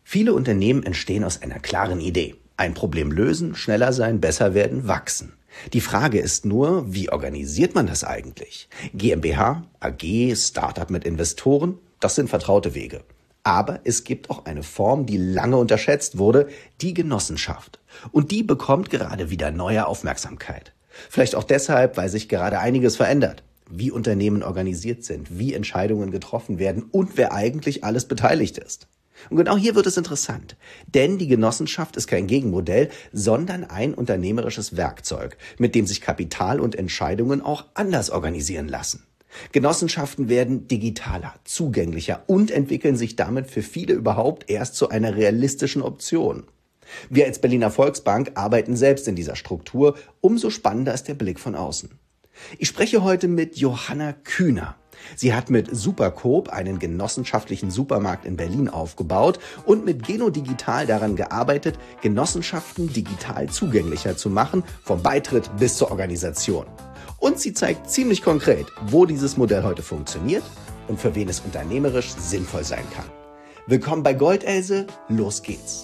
Viele Unternehmen entstehen aus einer klaren Idee. Ein Problem lösen, schneller sein, besser werden, wachsen. Die Frage ist nur, wie organisiert man das eigentlich? GmbH, AG, Startup mit Investoren, das sind vertraute Wege. Aber es gibt auch eine Form, die lange unterschätzt wurde, die Genossenschaft. Und die bekommt gerade wieder neue Aufmerksamkeit. Vielleicht auch deshalb, weil sich gerade einiges verändert. Wie Unternehmen organisiert sind, wie Entscheidungen getroffen werden und wer eigentlich alles beteiligt ist. Und genau hier wird es interessant, denn die Genossenschaft ist kein Gegenmodell, sondern ein unternehmerisches Werkzeug, mit dem sich Kapital und Entscheidungen auch anders organisieren lassen. Genossenschaften werden digitaler, zugänglicher und entwickeln sich damit für viele überhaupt erst zu einer realistischen Option. Wir als Berliner Volksbank arbeiten selbst in dieser Struktur, umso spannender ist der Blick von außen. Ich spreche heute mit Johanna Kühner. Sie hat mit Supercoop einen genossenschaftlichen Supermarkt in Berlin aufgebaut und mit Genodigital daran gearbeitet, Genossenschaften digital zugänglicher zu machen, vom Beitritt bis zur Organisation. Und sie zeigt ziemlich konkret, wo dieses Modell heute funktioniert und für wen es unternehmerisch sinnvoll sein kann. Willkommen bei Goldelse, los geht's.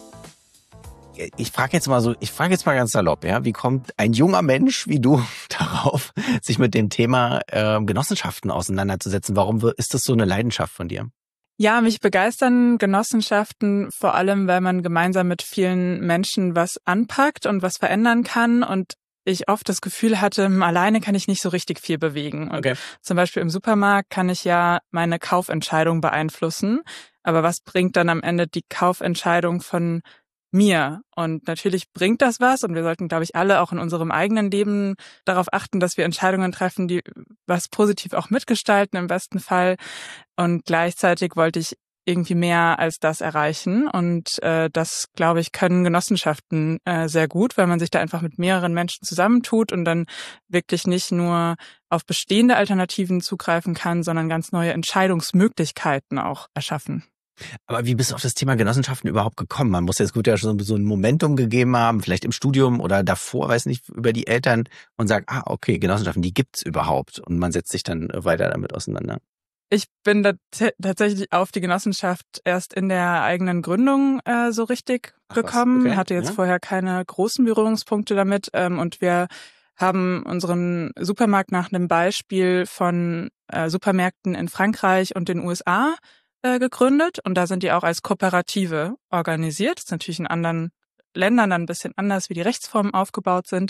Ich frage jetzt mal ganz salopp, ja, wie kommt ein junger Mensch wie du darauf, sich mit dem Thema Genossenschaften auseinanderzusetzen? Warum ist das so eine Leidenschaft von dir? Ja, mich begeistern Genossenschaften vor allem, weil man gemeinsam mit vielen Menschen was anpackt und was verändern kann und ich oft das Gefühl hatte, alleine kann ich nicht so richtig viel bewegen. Und zum Beispiel im Supermarkt kann ich ja meine Kaufentscheidung beeinflussen, aber was bringt dann am Ende die Kaufentscheidung von mir? Und natürlich bringt das was und wir sollten, glaube ich, alle auch in unserem eigenen Leben darauf achten, dass wir Entscheidungen treffen, die was positiv auch mitgestalten im besten Fall. Und gleichzeitig wollte ich irgendwie mehr als das erreichen und das, glaube ich, können Genossenschaften sehr gut, weil man sich da einfach mit mehreren Menschen zusammentut und dann wirklich nicht nur auf bestehende Alternativen zugreifen kann, sondern ganz neue Entscheidungsmöglichkeiten auch erschaffen. Aber wie bist du auf das Thema Genossenschaften überhaupt gekommen? Man muss jetzt gut ja schon so ein Momentum gegeben haben, vielleicht im Studium oder davor, weiß nicht, über die Eltern und sagt, okay, Genossenschaften, die gibt's überhaupt und man setzt sich dann weiter damit auseinander. Ich bin da tatsächlich auf die Genossenschaft erst in der eigenen Gründung so richtig gekommen, hatte jetzt vorher keine großen Berührungspunkte damit und wir haben unseren Supermarkt nach einem Beispiel von Supermärkten in Frankreich und den USA gegründet und da sind die auch als Kooperative organisiert. Das ist natürlich in anderen Ländern dann ein bisschen anders, wie die Rechtsformen aufgebaut sind.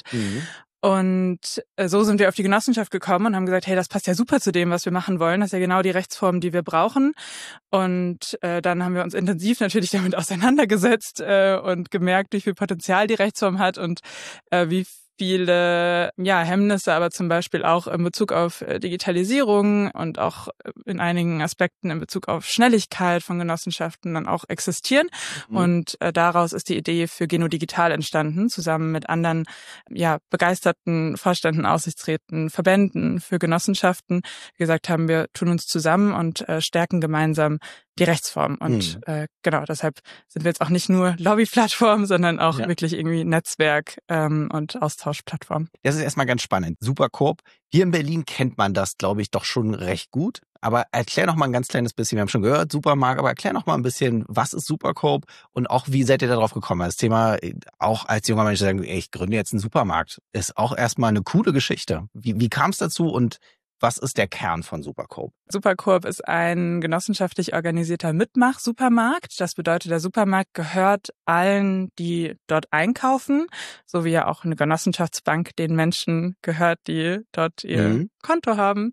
Und so sind wir auf die Genossenschaft gekommen und haben gesagt, hey, das passt ja super zu dem, was wir machen wollen. Das ist ja genau die Rechtsform, die wir brauchen. Und dann haben wir uns intensiv natürlich damit auseinandergesetzt und gemerkt, wie viel Potenzial die Rechtsform hat und wie viele Hemmnisse, aber zum Beispiel auch in Bezug auf Digitalisierung und auch in einigen Aspekten in Bezug auf Schnelligkeit von Genossenschaften dann auch existieren. Und daraus ist die Idee für Genodigital entstanden, zusammen mit anderen begeisterten Vorständen, Aufsichtsräten, Verbänden für Genossenschaften. Wie gesagt, haben wir tun uns zusammen und stärken gemeinsam die Rechtsform. Und deshalb sind wir jetzt auch nicht nur Lobbyplattform, sondern auch wirklich irgendwie Netzwerk und Austauschplattform. Das ist erstmal ganz spannend. Supercoop. Hier in Berlin kennt man das, glaube ich, doch schon recht gut. Aber erklär noch mal ein ganz kleines bisschen, wir haben schon gehört, Supermarkt, aber erklär noch mal ein bisschen, was ist Supercoop und auch, wie seid ihr da drauf gekommen? Das Thema, auch als junger Mensch sagen, ich gründe jetzt einen Supermarkt, ist auch erstmal eine coole Geschichte. Wie kam es dazu und was ist der Kern von Supercoop? Supercoop ist ein genossenschaftlich organisierter Mitmach-Supermarkt. Das bedeutet, der Supermarkt gehört allen, die dort einkaufen, so wie ja auch eine Genossenschaftsbank den Menschen gehört, die dort ihr Konto haben.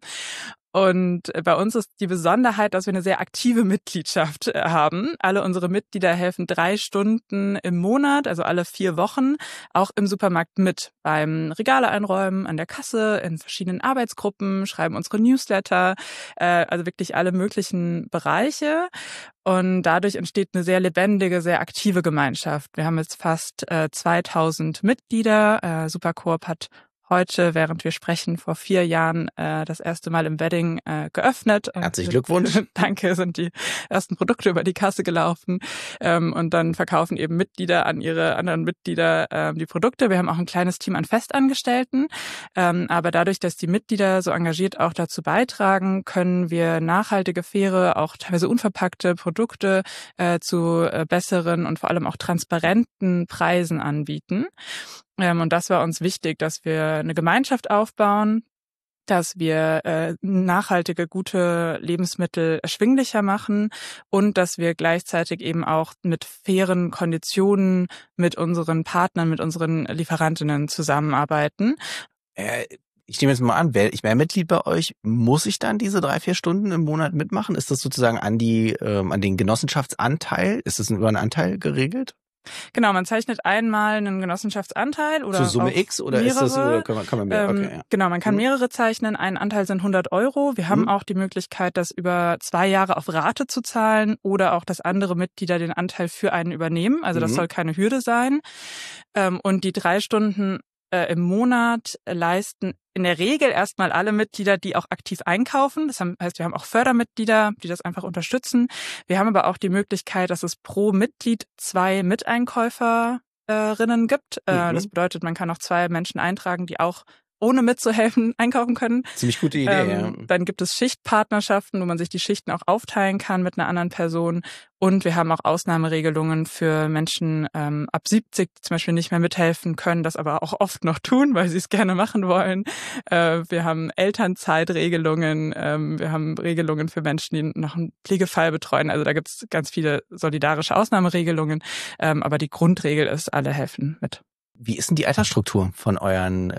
Und bei uns ist die Besonderheit, dass wir eine sehr aktive Mitgliedschaft haben. Alle unsere Mitglieder helfen 3 Stunden im Monat, also alle 4 Wochen, auch im Supermarkt mit. Beim Regale einräumen, an der Kasse, in verschiedenen Arbeitsgruppen, schreiben unsere Newsletter, also wirklich alle möglichen Bereiche. Und dadurch entsteht eine sehr lebendige, sehr aktive Gemeinschaft. Wir haben jetzt fast 2000 Mitglieder. Supercoop hat heute, während wir sprechen, vor 4 Jahren das erste Mal im Wedding geöffnet. Herzlichen Glückwunsch. Danke, sind die ersten Produkte über die Kasse gelaufen. Und dann verkaufen eben Mitglieder an ihre anderen Mitglieder die Produkte. Wir haben auch ein kleines Team an Festangestellten. Aber dadurch, dass die Mitglieder so engagiert auch dazu beitragen, können wir nachhaltige, faire, auch teilweise unverpackte Produkte zu besseren und vor allem auch transparenten Preisen anbieten. Und das war uns wichtig, dass wir eine Gemeinschaft aufbauen, dass wir nachhaltige, gute Lebensmittel erschwinglicher machen und dass wir gleichzeitig eben auch mit fairen Konditionen mit unseren Partnern, mit unseren Lieferantinnen zusammenarbeiten. Ich nehme jetzt mal an, ich wäre Mitglied bei euch, muss ich dann diese 3-4 Stunden im Monat mitmachen? Ist das sozusagen an den Genossenschaftsanteil? Ist das über einen Anteil geregelt? Genau, man zeichnet einmal einen Genossenschaftsanteil oder zur Summe X oder mehrere. Ist das oder kann man mehr? Okay, ja. Genau, man kann mehrere zeichnen. Ein Anteil sind 100 €. Wir haben auch die Möglichkeit, das über 2 Jahre auf Rate zu zahlen oder auch, dass andere Mitglieder den Anteil für einen übernehmen. Also das soll keine Hürde sein. Und die 3 Stunden im Monat leisten in der Regel erstmal alle Mitglieder, die auch aktiv einkaufen. Das heißt, wir haben auch Fördermitglieder, die das einfach unterstützen. Wir haben aber auch die Möglichkeit, dass es pro Mitglied 2 Miteinkäuferinnen gibt. Das bedeutet, man kann auch 2 Menschen eintragen, die auch ohne mitzuhelfen einkaufen können. Ziemlich gute Idee, ja. Dann gibt es Schichtpartnerschaften, wo man sich die Schichten auch aufteilen kann mit einer anderen Person. Und wir haben auch Ausnahmeregelungen für Menschen ab 70, die zum Beispiel nicht mehr mithelfen können, das aber auch oft noch tun, weil sie es gerne machen wollen. Wir haben Elternzeitregelungen, wir haben Regelungen für Menschen, die noch einen Pflegefall betreuen. Also da gibt es ganz viele solidarische Ausnahmeregelungen. Aber die Grundregel ist, alle helfen mit. Wie ist denn die Altersstruktur von euren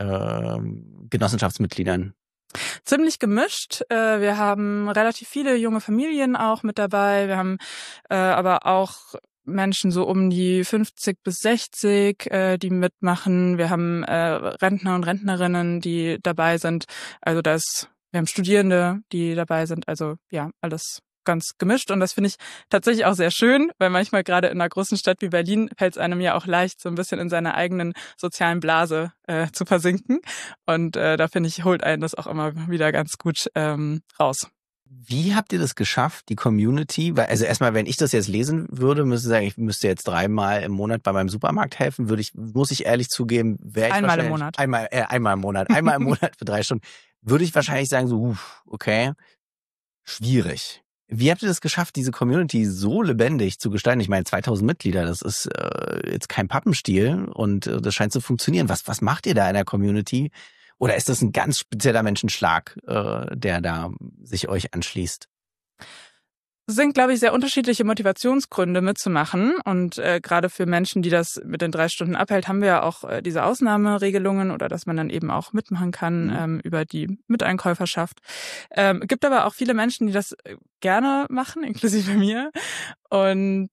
Genossenschaftsmitgliedern? Ziemlich gemischt. Wir haben relativ viele junge Familien auch mit dabei. Wir haben aber auch Menschen so um die 50 bis 60, die mitmachen. Wir haben Rentner und Rentnerinnen, die dabei sind. Also wir haben Studierende, die dabei sind. Also ja, alles ganz gemischt und das finde ich tatsächlich auch sehr schön, weil manchmal gerade in einer großen Stadt wie Berlin fällt es einem ja auch leicht, so ein bisschen in seiner eigenen sozialen Blase zu versinken und da finde ich, holt einen das auch immer wieder ganz gut raus. Wie habt ihr das geschafft, die Community? Weil, also erstmal, wenn ich das jetzt lesen würde, müsste ich sagen, ich müsste jetzt 3-mal im Monat bei meinem Supermarkt helfen, muss ich ehrlich zugeben, wäre ich einmal im Monat. Einmal im Monat. Einmal im Monat für 3 Stunden. Würde ich wahrscheinlich sagen, so, okay, schwierig. Wie habt ihr das geschafft, diese Community so lebendig zu gestalten? Ich meine, 2000 Mitglieder, das ist jetzt kein Pappenstiel und das scheint zu funktionieren. Was macht ihr da in der Community? Oder ist das ein ganz spezieller Menschenschlag, der da sich euch anschließt? Es sind, glaube ich, sehr unterschiedliche Motivationsgründe mitzumachen. Und gerade für Menschen, die das mit den 3 Stunden abhält, haben wir ja auch diese Ausnahmeregelungen oder dass man dann eben auch mitmachen kann über die Miteinkäuferschaft. Gibt aber auch viele Menschen, die das gerne machen, inklusive mir. Und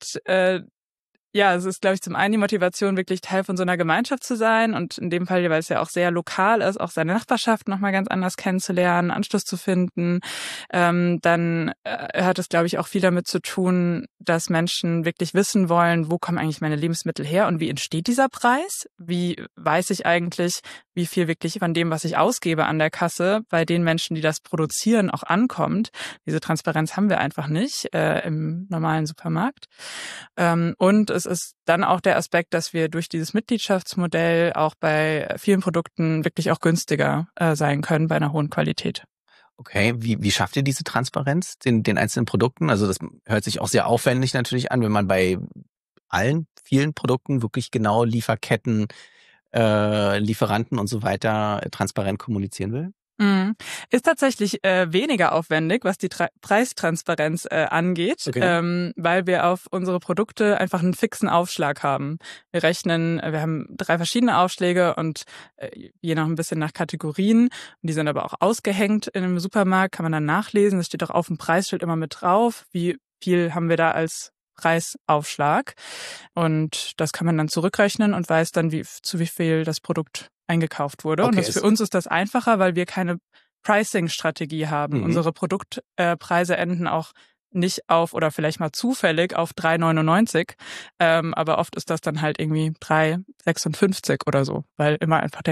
ja, es ist, glaube ich, zum einen die Motivation, wirklich Teil von so einer Gemeinschaft zu sein und in dem Fall, weil es ja auch sehr lokal ist, auch seine Nachbarschaft nochmal ganz anders kennenzulernen, Anschluss zu finden. Dann hat es, glaube ich, auch viel damit zu tun, dass Menschen wirklich wissen wollen, wo kommen eigentlich meine Lebensmittel her und wie entsteht dieser Preis? Wie weiß ich eigentlich, wie viel wirklich von dem, was ich ausgebe an der Kasse, bei den Menschen, die das produzieren, auch ankommt. Diese Transparenz haben wir einfach nicht im normalen Supermarkt. Und es ist dann auch der Aspekt, dass wir durch dieses Mitgliedschaftsmodell auch bei vielen Produkten wirklich auch günstiger sein können bei einer hohen Qualität. Okay, wie schafft ihr diese Transparenz den einzelnen Produkten? Also das hört sich auch sehr aufwendig natürlich an, wenn man bei vielen Produkten wirklich genau Lieferketten, Lieferanten und so weiter transparent kommunizieren will. Ist tatsächlich weniger aufwendig, was die Preistransparenz angeht, Okay. weil wir auf unsere Produkte einfach einen fixen Aufschlag haben. Wir haben 3 verschiedene Aufschläge und je nach ein bisschen nach Kategorien. Und die sind aber auch ausgehängt in einem Supermarkt, kann man dann nachlesen. Das steht auch auf dem Preisschild immer mit drauf, wie viel haben wir da als Preisaufschlag. Und das kann man dann zurückrechnen und weiß dann, zu wie viel das Produkt eingekauft wurde. Okay, und für uns ist das einfacher, weil wir keine Pricing-Strategie haben. Unsere Produktpreise enden auch nicht auf oder vielleicht mal zufällig auf 3,99. Aber oft ist das dann halt irgendwie 3,56 oder so, weil immer einfach der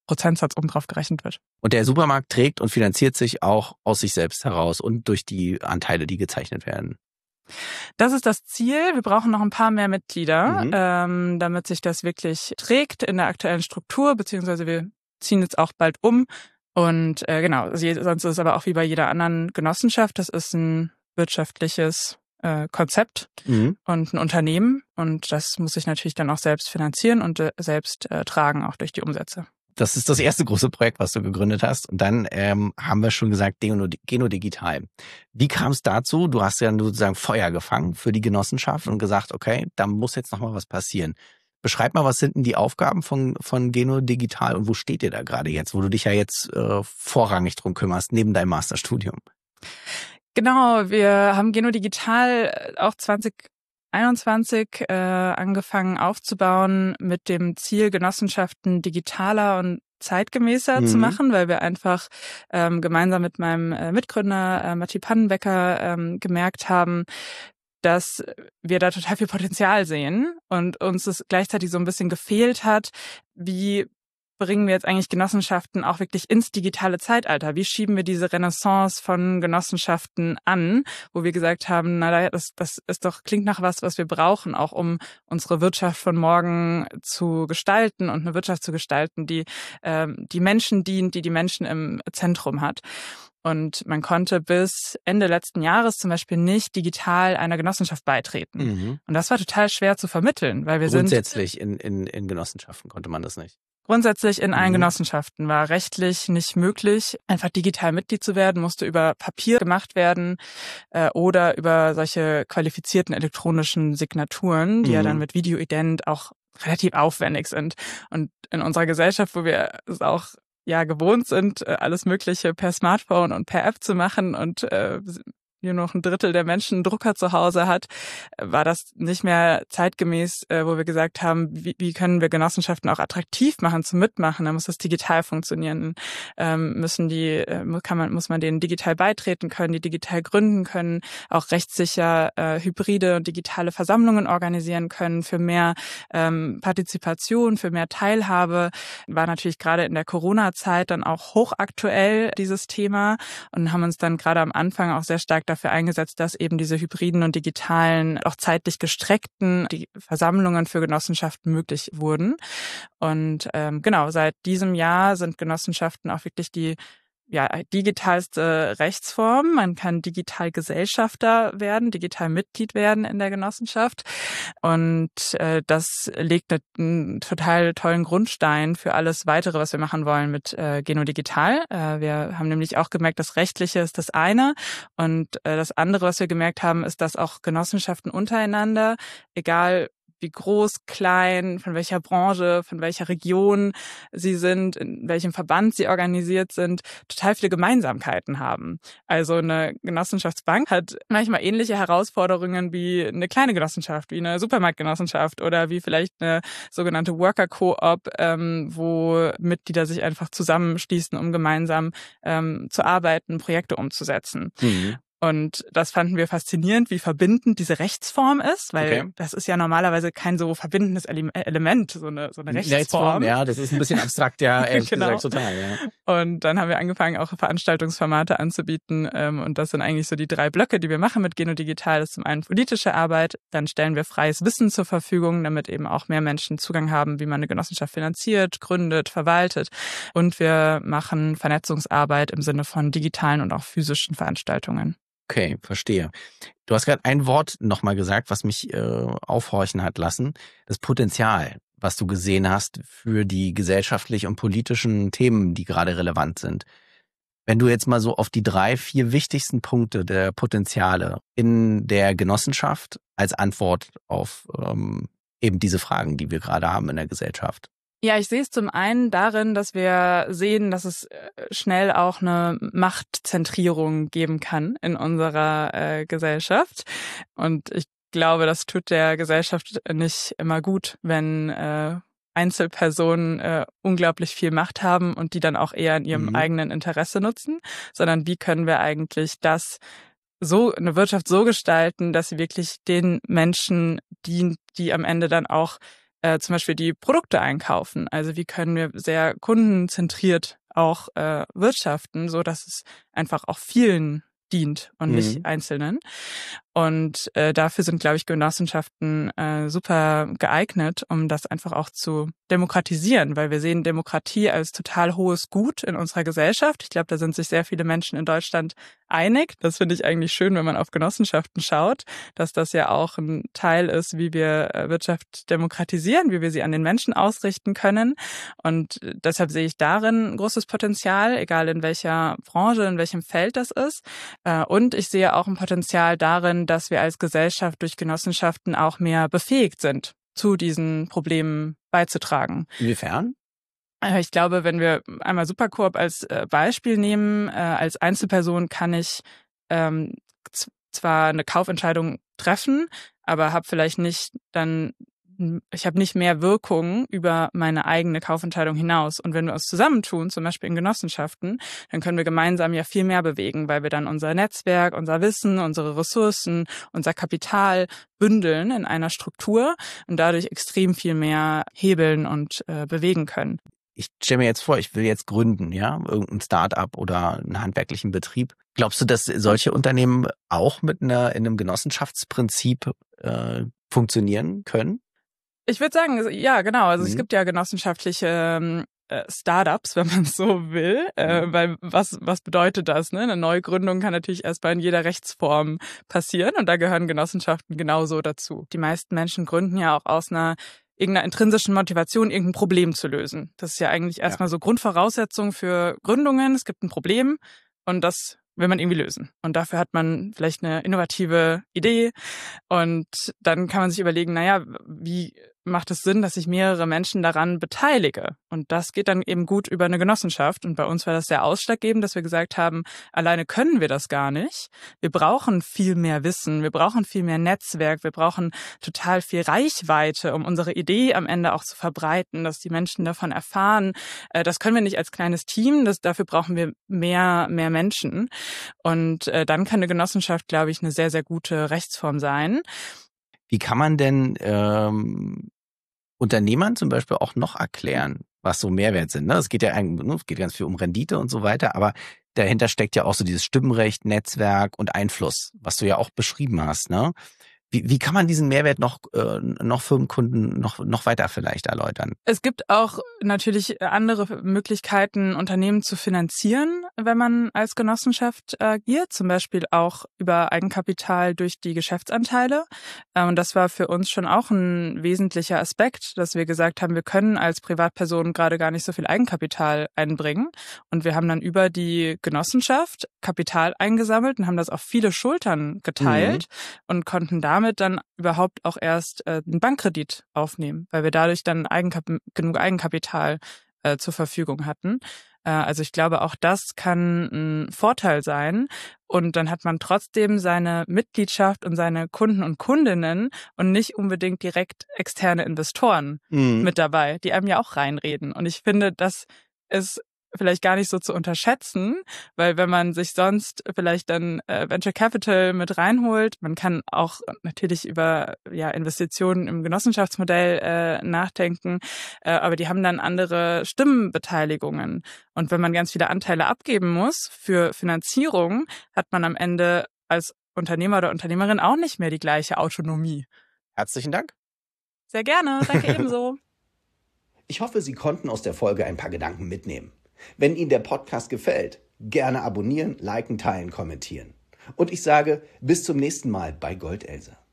Prozentsatz oben drauf gerechnet wird. Und der Supermarkt trägt und finanziert sich auch aus sich selbst heraus und durch die Anteile, die gezeichnet werden. Das ist das Ziel. Wir brauchen noch ein paar mehr Mitglieder, damit sich das wirklich trägt in der aktuellen Struktur, beziehungsweise wir ziehen jetzt auch bald um. Und genau, sonst ist es aber auch wie bei jeder anderen Genossenschaft, das ist ein wirtschaftliches Konzept und ein Unternehmen. Und das muss sich natürlich dann auch selbst finanzieren und selbst tragen, auch durch die Umsätze. Das ist das erste große Projekt, was du gegründet hast. Und dann haben wir schon gesagt, Genodigital. Wie kam es dazu? Du hast ja sozusagen Feuer gefangen für die Genossenschaft und gesagt, okay, da muss jetzt noch mal was passieren. Beschreib mal, was sind denn die Aufgaben von Genodigital und wo steht ihr da gerade jetzt, wo du dich ja jetzt vorrangig drum kümmerst, neben deinem Masterstudium? Genau, wir haben Genodigital auch 2021 angefangen aufzubauen mit dem Ziel, Genossenschaften digitaler und zeitgemäßer zu machen, weil wir einfach gemeinsam mit meinem Mitgründer Matti Pannenbecker gemerkt haben, dass wir da total viel Potenzial sehen und uns es gleichzeitig so ein bisschen gefehlt hat, wie bringen wir jetzt eigentlich Genossenschaften auch wirklich ins digitale Zeitalter? Wie schieben wir diese Renaissance von Genossenschaften an, wo wir gesagt haben, das ist doch, klingt nach was wir brauchen, auch um unsere Wirtschaft von morgen zu gestalten und eine Wirtschaft zu gestalten, die die Menschen dient, die Menschen im Zentrum hat. Und man konnte bis Ende letzten Jahres zum Beispiel nicht digital einer Genossenschaft beitreten. Und das war total schwer zu vermitteln, weil wir grundsätzlich in Genossenschaften konnte man das nicht. Grundsätzlich in allen Genossenschaften war rechtlich nicht möglich, einfach digital Mitglied zu werden, musste über Papier gemacht werden oder über solche qualifizierten elektronischen Signaturen, die ja dann mit Videoident auch relativ aufwendig sind. Und in unserer Gesellschaft, wo wir es auch gewohnt sind, alles Mögliche per Smartphone und per App zu machen und nur noch ein Drittel der Menschen einen Drucker zu Hause hat, war das nicht mehr zeitgemäß, wo wir gesagt haben, wie können wir Genossenschaften auch attraktiv machen zum Mitmachen? Da muss das digital funktionieren. Muss man denen digital beitreten können, die digital gründen können, auch rechtssicher hybride und digitale Versammlungen organisieren können für mehr Partizipation, für mehr Teilhabe. War natürlich gerade in der Corona-Zeit dann auch hochaktuell, dieses Thema, und haben uns dann gerade am Anfang auch sehr stark dafür eingesetzt, dass eben diese hybriden und digitalen, auch zeitlich gestreckten Versammlungen für Genossenschaften möglich wurden. Und genau, seit diesem Jahr sind Genossenschaften auch wirklich die digitalste Rechtsform. Man kann digital Gesellschafter werden, digital Mitglied werden in der Genossenschaft. Und das legt einen total tollen Grundstein für alles Weitere, was wir machen wollen mit Genodigital. Wir haben nämlich auch gemerkt, das Rechtliche ist das eine. Und das andere, was wir gemerkt haben, ist, dass auch Genossenschaften untereinander, egal wie groß, klein, von welcher Branche, von welcher Region sie sind, in welchem Verband sie organisiert sind, total viele Gemeinsamkeiten haben. Also eine Genossenschaftsbank hat manchmal ähnliche Herausforderungen wie eine kleine Genossenschaft, wie eine Supermarktgenossenschaft oder wie vielleicht eine sogenannte Worker-Co-op, wo Mitglieder sich einfach zusammenschließen, um gemeinsam zu arbeiten, Projekte umzusetzen. Und das fanden wir faszinierend, wie verbindend diese Rechtsform ist, weil das ist ja normalerweise kein so verbindendes Element, so eine Rechtsform. Ja, das ist ein bisschen abstrakt, ja, ehrlich gesagt, total. Ja. Und dann haben wir angefangen, auch Veranstaltungsformate anzubieten. Und das sind eigentlich so die 3 Blöcke, die wir machen mit Genodigital. Das ist zum einen politische Arbeit, dann stellen wir freies Wissen zur Verfügung, damit eben auch mehr Menschen Zugang haben, wie man eine Genossenschaft finanziert, gründet, verwaltet. Und wir machen Vernetzungsarbeit im Sinne von digitalen und auch physischen Veranstaltungen. Okay, verstehe. Du hast gerade ein Wort nochmal gesagt, was mich aufhorchen hat lassen. Das Potenzial, was du gesehen hast für die gesellschaftlich und politischen Themen, die gerade relevant sind. Wenn du jetzt mal so auf die 3, 4 wichtigsten Punkte der Potenziale in der Genossenschaft als Antwort auf eben diese Fragen, die wir gerade haben in der Gesellschaft. Ja, ich sehe es zum einen darin, dass wir sehen, dass es schnell auch eine Machtzentrierung geben kann in unserer Gesellschaft. Und ich glaube, das tut der Gesellschaft nicht immer gut, wenn Einzelpersonen unglaublich viel Macht haben und die dann auch eher in ihrem eigenen Interesse nutzen, sondern wie können wir eigentlich eine Wirtschaft so gestalten, dass sie wirklich den Menschen dient, die am Ende dann auch zum Beispiel die Produkte einkaufen. Also wie können wir sehr kundenzentriert auch wirtschaften, so dass es einfach auch vielen dient und nicht Einzelnen. Und dafür sind, glaube ich, Genossenschaften super geeignet, um das einfach auch zu demokratisieren, weil wir sehen Demokratie als total hohes Gut in unserer Gesellschaft. Ich glaube, da sind sich sehr viele Menschen in Deutschland einig. Das finde ich eigentlich schön, wenn man auf Genossenschaften schaut, dass das ja auch ein Teil ist, wie wir Wirtschaft demokratisieren, wie wir sie an den Menschen ausrichten können. Und deshalb sehe ich darin großes Potenzial, egal in welcher Branche, in welchem Feld das ist. Und ich sehe auch ein Potenzial darin, dass wir als Gesellschaft durch Genossenschaften auch mehr befähigt sind, zu diesen Problemen beizutragen. Inwiefern? Ich glaube, wenn wir einmal Supercoop als Beispiel nehmen, als Einzelperson kann ich zwar eine Kaufentscheidung treffen, aber habe vielleicht nicht dann, ich habe nicht mehr Wirkung über meine eigene Kaufentscheidung hinaus. Und wenn wir uns zusammentun, zum Beispiel in Genossenschaften, dann können wir gemeinsam ja viel mehr bewegen, weil wir dann unser Netzwerk, unser Wissen, unsere Ressourcen, unser Kapital bündeln in einer Struktur und dadurch extrem viel mehr hebeln und bewegen können. Ich stelle mir jetzt vor, ich will jetzt gründen, ja, irgendein Start-up oder einen handwerklichen Betrieb. Glaubst du, dass solche Unternehmen auch in einem Genossenschaftsprinzip funktionieren können? Ich würde sagen, ja, genau. Also es gibt ja genossenschaftliche Startups, wenn man es so will, weil was bedeutet das? Ne? Eine Neugründung kann natürlich erstmal in jeder Rechtsform passieren und da gehören Genossenschaften genauso dazu. Die meisten Menschen gründen ja auch aus irgendeiner intrinsischen Motivation, irgendein Problem zu lösen. Das ist ja eigentlich erstmal so Grundvoraussetzung für Gründungen. Es gibt ein Problem und das will man irgendwie lösen. Und dafür hat man vielleicht eine innovative Idee und dann kann man sich überlegen, naja, wie macht es Sinn, dass ich mehrere Menschen daran beteilige? Und das geht dann eben gut über eine Genossenschaft. Und bei uns war das sehr ausschlaggebend, dass wir gesagt haben, alleine können wir das gar nicht. Wir brauchen viel mehr Wissen, wir brauchen viel mehr Netzwerk, wir brauchen total viel Reichweite, um unsere Idee am Ende auch zu verbreiten, dass die Menschen davon erfahren. Das können wir nicht als kleines Team, dafür brauchen wir mehr Menschen. Und dann kann eine Genossenschaft, glaube ich, eine sehr, sehr gute Rechtsform sein. Wie kann man denn Unternehmern zum Beispiel auch noch erklären, was so Mehrwert sind? Es geht ja eigentlich, geht ganz viel um Rendite und so weiter, aber dahinter steckt ja auch so dieses Stimmrecht, Netzwerk und Einfluss, was du ja auch beschrieben hast, ne? Wie kann man diesen Mehrwert noch Firmenkunden noch weiter vielleicht erläutern? Es gibt auch natürlich andere Möglichkeiten, Unternehmen zu finanzieren, wenn man als Genossenschaft agiert, zum Beispiel auch über Eigenkapital durch die Geschäftsanteile. Und das war für uns schon auch ein wesentlicher Aspekt, dass wir gesagt haben, wir können als Privatperson gerade gar nicht so viel Eigenkapital einbringen. Und wir haben dann über die Genossenschaft Kapital eingesammelt und haben das auf viele Schultern geteilt und konnten damit dann überhaupt auch erst einen Bankkredit aufnehmen, weil wir dadurch dann genug Eigenkapital zur Verfügung hatten. Also ich glaube, auch das kann ein Vorteil sein. Und dann hat man trotzdem seine Mitgliedschaft und seine Kunden und Kundinnen und nicht unbedingt direkt externe Investoren mit dabei, die einem ja auch reinreden. Und ich finde, das ist vielleicht gar nicht so zu unterschätzen, weil wenn man sich sonst vielleicht dann Venture Capital mit reinholt, man kann auch natürlich über Investitionen im Genossenschaftsmodell nachdenken, aber die haben dann andere Stimmenbeteiligungen. Und wenn man ganz viele Anteile abgeben muss für Finanzierung, hat man am Ende als Unternehmer oder Unternehmerin auch nicht mehr die gleiche Autonomie. Herzlichen Dank. Sehr gerne, danke ebenso. Ich hoffe, Sie konnten aus der Folge ein paar Gedanken mitnehmen. Wenn Ihnen der Podcast gefällt, gerne abonnieren, liken, teilen, kommentieren. Und ich sage, bis zum nächsten Mal bei Goldelse.